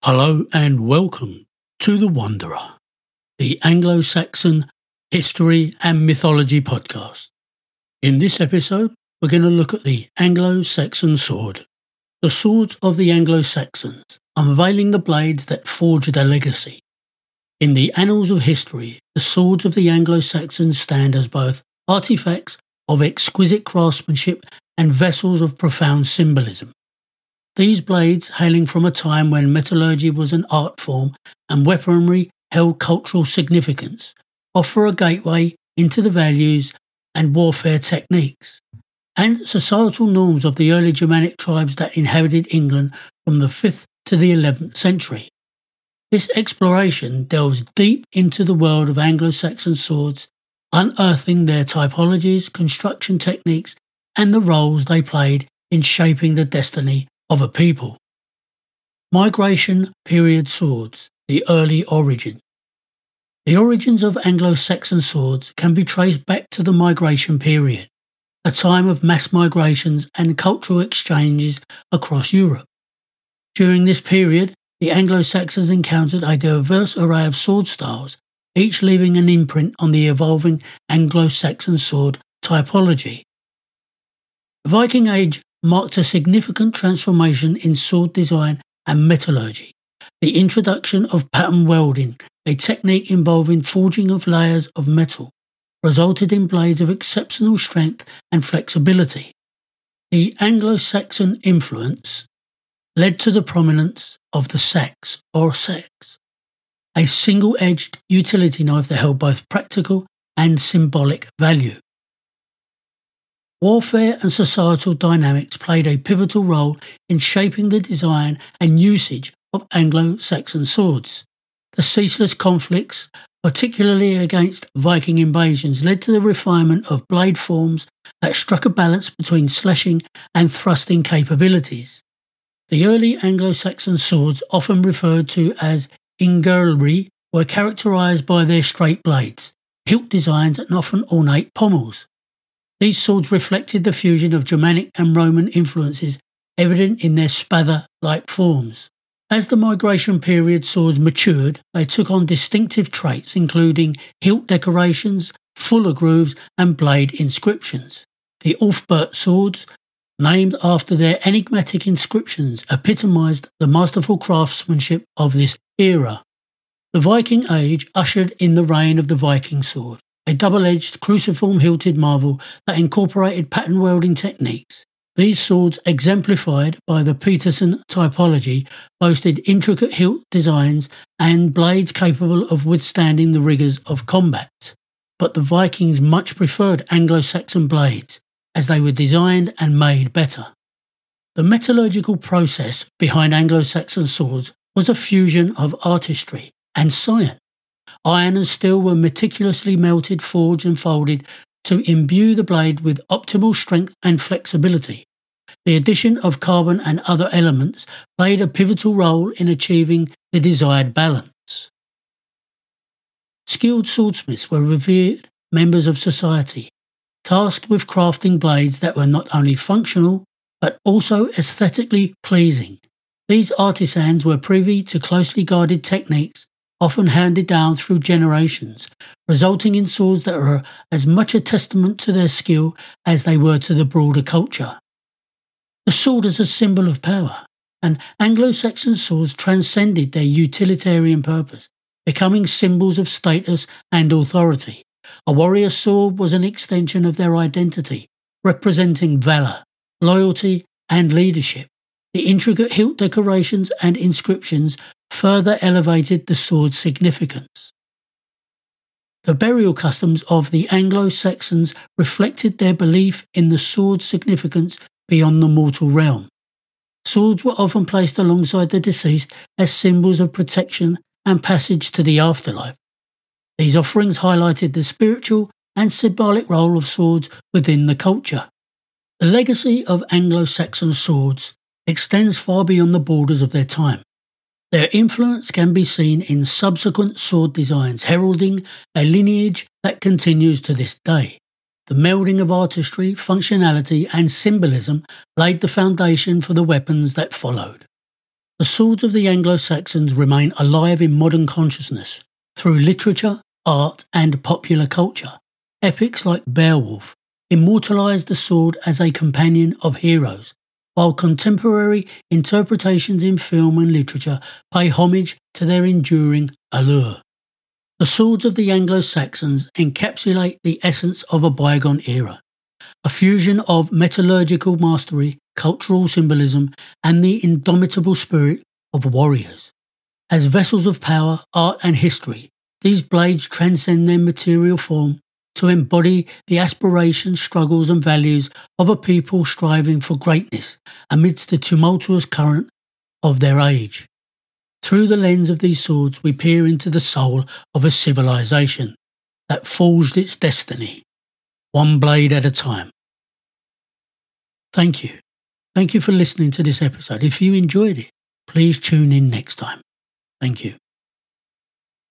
Hello and welcome to The Wanderer, the Anglo-Saxon History and Mythology podcast. In this episode, we're going to look at the Anglo-Saxon sword, the swords of the Anglo-Saxons, unveiling the blades that forged their legacy. In the annals of history, the swords of the Anglo-Saxons stand as both artifacts of exquisite craftsmanship and vessels of profound symbolism. These blades, hailing from a time when metallurgy was an art form and weaponry held cultural significance, offer a gateway into the values and warfare techniques and societal norms of the early Germanic tribes that inhabited England from the 5th to the 11th century. This exploration delves deep into the world of Anglo-Saxon swords, unearthing their typologies, construction techniques, and the roles they played in shaping the destiny of a people. Migration period swords, the early origin. The origins of Anglo-Saxon swords can be traced back to the migration period, a time of mass migrations and cultural exchanges across Europe. During this period, the Anglo-Saxons encountered a diverse array of sword styles, each leaving an imprint on the evolving Anglo-Saxon sword typology. The Viking Age marked a significant transformation in sword design and metallurgy. The introduction of pattern welding, a technique involving forging of layers of metal, resulted in blades of exceptional strength and flexibility. The Anglo-Saxon influence led to the prominence of the sax or sex, a single-edged utility knife that held both practical and symbolic value. Warfare and societal dynamics played a pivotal role in shaping the design and usage of Anglo-Saxon swords. The ceaseless conflicts, particularly against Viking invasions, led to the refinement of blade forms that struck a balance between slashing and thrusting capabilities. The early Anglo-Saxon swords, often referred to as ingerlry, were characterised by their straight blades, hilt designs and often ornate pommels. These swords reflected the fusion of Germanic and Roman influences evident in their spather-like forms. As the migration period swords matured, they took on distinctive traits including hilt decorations, fuller grooves and blade inscriptions. The Ulfbert swords, named after their enigmatic inscriptions, epitomised the masterful craftsmanship of this era. The Viking Age ushered in the reign of the Viking sword, a double-edged cruciform-hilted marvel that incorporated pattern welding techniques. These swords, exemplified by the Peterson typology, boasted intricate hilt designs and blades capable of withstanding the rigours of combat. But the Vikings much preferred Anglo-Saxon blades, as they were designed and made better. The metallurgical process behind Anglo-Saxon swords was a fusion of artistry and science. Iron and steel were meticulously melted, forged and folded to imbue the blade with optimal strength and flexibility. The addition of carbon and other elements played a pivotal role in achieving the desired balance. Skilled swordsmiths were revered members of society, tasked with crafting blades that were not only functional but also aesthetically pleasing. These artisans were privy to closely guarded techniques, often handed down through generations, resulting in swords that were as much a testament to their skill as they were to the broader culture. The sword as a symbol of power, and Anglo-Saxon swords transcended their utilitarian purpose, becoming symbols of status and authority. A warrior's sword was an extension of their identity, representing valour, loyalty and leadership. The intricate hilt decorations and inscriptions further elevated the sword's significance. The burial customs of the Anglo-Saxons reflected their belief in the sword's significance beyond the mortal realm. Swords were often placed alongside the deceased as symbols of protection and passage to the afterlife. These offerings highlighted the spiritual and symbolic role of swords within the culture. The legacy of Anglo-Saxon swords extends far beyond the borders of their time. Their influence can be seen in subsequent sword designs, heralding a lineage that continues to this day. The melding of artistry, functionality and symbolism laid the foundation for the weapons that followed. The swords of the Anglo-Saxons remain alive in modern consciousness through literature, art, and popular culture. Epics like Beowulf immortalize the sword as a companion of heroes, while contemporary interpretations in film and literature pay homage to their enduring allure. The swords of the Anglo-Saxons encapsulate the essence of a bygone era, a fusion of metallurgical mastery, cultural symbolism, and the indomitable spirit of warriors. As vessels of power, art, and history, these blades transcend their material form to embody the aspirations, struggles, and values of a people striving for greatness amidst the tumultuous current of their age. Through the lens of these swords, we peer into the soul of a civilization that forged its destiny, one blade at a time. Thank you. Thank you for listening to this episode. If you enjoyed it, please tune in next time. Thank you.